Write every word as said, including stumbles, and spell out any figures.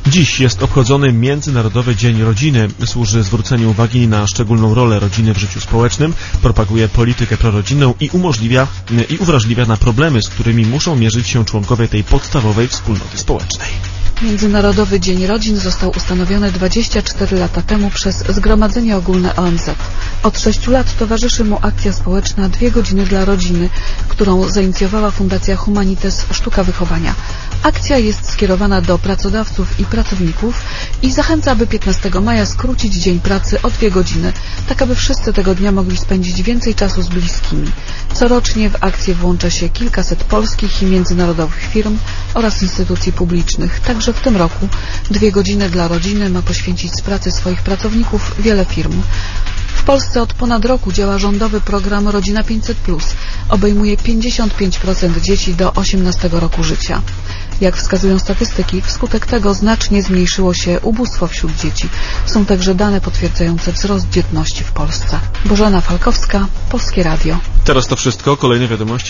Dziś jest obchodzony Międzynarodowy Dzień Rodziny. Służy zwróceniu uwagi na szczególną rolę rodziny w życiu społecznym, propaguje politykę prorodzinną i umożliwia i uwrażliwia na problemy, z którymi muszą mierzyć się członkowie tej podstawowej wspólnoty społecznej. Międzynarodowy Dzień Rodzin został ustanowiony dwadzieścia cztery lata temu przez Zgromadzenie Ogólne O N Z. Od sześciu lat towarzyszy mu akcja społeczna Dwie godziny dla rodziny, którą zainicjowała Fundacja Humanites Sztuka Wychowania. Akcja jest skierowana do pracodawców i pracowników i zachęca, aby piętnastego maja skrócić dzień pracy o dwie godziny, tak aby wszyscy tego dnia mogli spędzić więcej czasu z bliskimi. Corocznie w akcję włącza się kilkaset polskich i międzynarodowych firm oraz instytucji publicznych. Także w tym roku Dwie godziny dla rodziny ma poświęcić z pracy swoich pracowników wiele firm. W Polsce od ponad roku działa rządowy program Rodzina pięćset plus. Obejmuje pięćdziesiąt pięć procent dzieci do osiemnastego roku życia. Jak wskazują statystyki, wskutek tego znacznie zmniejszyło się ubóstwo wśród dzieci. Są także dane potwierdzające wzrost dzietności w Polsce. Bożena Falkowska, Polskie Radio. Teraz to wszystko. Kolejne wiadomości